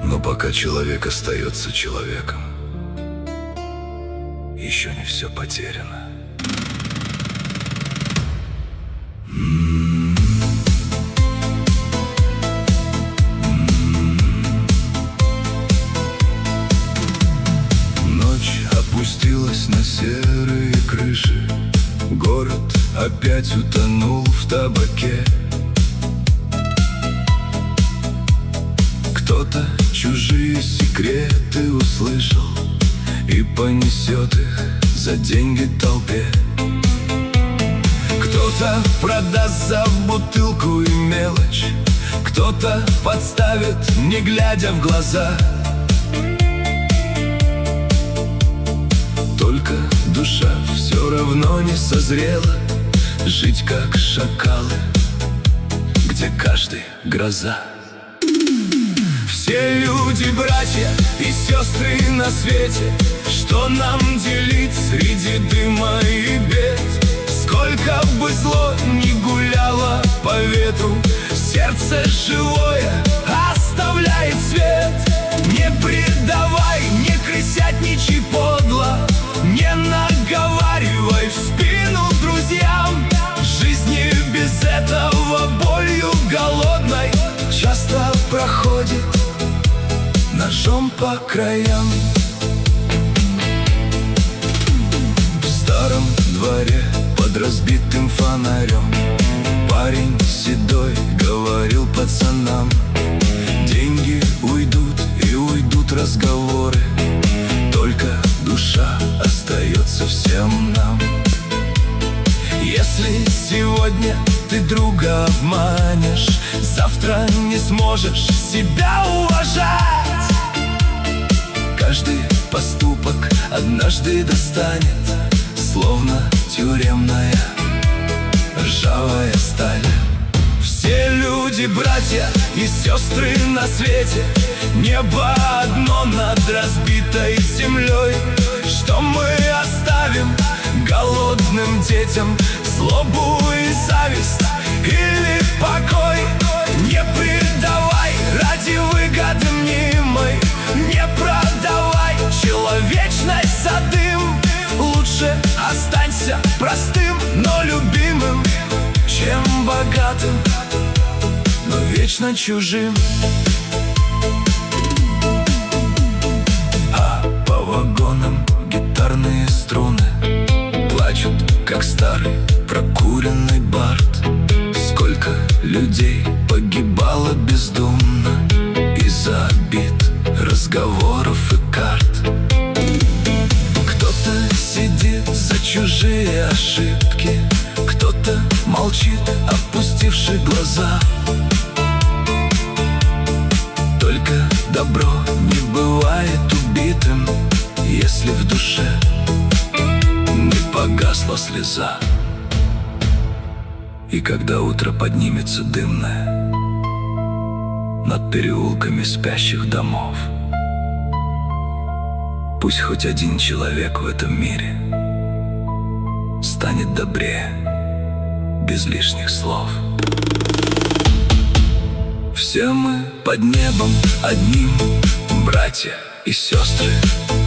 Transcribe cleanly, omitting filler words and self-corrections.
Но пока человек остается человеком, еще не все потеряно. Ночь опустилась на серые крыши, город опять утонул в табаке. Кто-то чужие секреты услышал и понесет их за деньги толпе. Кто-то продаст за бутылку и мелочь, кто-то подставит, не глядя в глаза. Только душа все равно не созрела жить как шакалы, где каждый гроза. Все люди, братья и сестры на свете, что нам делить среди дыма и бед? Сколько бы зло ни гуляло по ветру, сердце живое оставляет свет. Не предавай, не крысятничай подло, не наговаривай в спину друзьям. Жизни без этого болью голодной часто проходит ножом по краям. В старом дворе под разбитым фонарем парень седой говорил пацанам: деньги уйдут и уйдут разговоры, только душа остается всем нам. Если сегодня ты друга обманешь, завтра не сможешь себя уважать. Каждый поступок однажды достанет, словно тюремная ржавая сталь. Все люди, братья и сестры на свете, небо одно над разбитой землей. Что мы оставим голодным детям? Злобу и зависть или покой? Не предавай ради выгоды мнимой, не продавай человечность за дым. Лучше останься простым, но любимым, чем богатым, но вечно чужим. А по вагонам гитарные струны плачут, как старый прокуренный бард. Сколько людей погибало бездумно из-за обид, разговоров и карт. Кто-то сидит за чужие ошибки, кто-то молчит, опустивши глаза. Только добро не бывает убитым, если в душе не погасла слеза. И когда утро поднимется дымное над переулками спящих домов, пусть хоть один человек в этом мире станет добрее, без лишних слов. Все мы под небом одним, братья и сестры.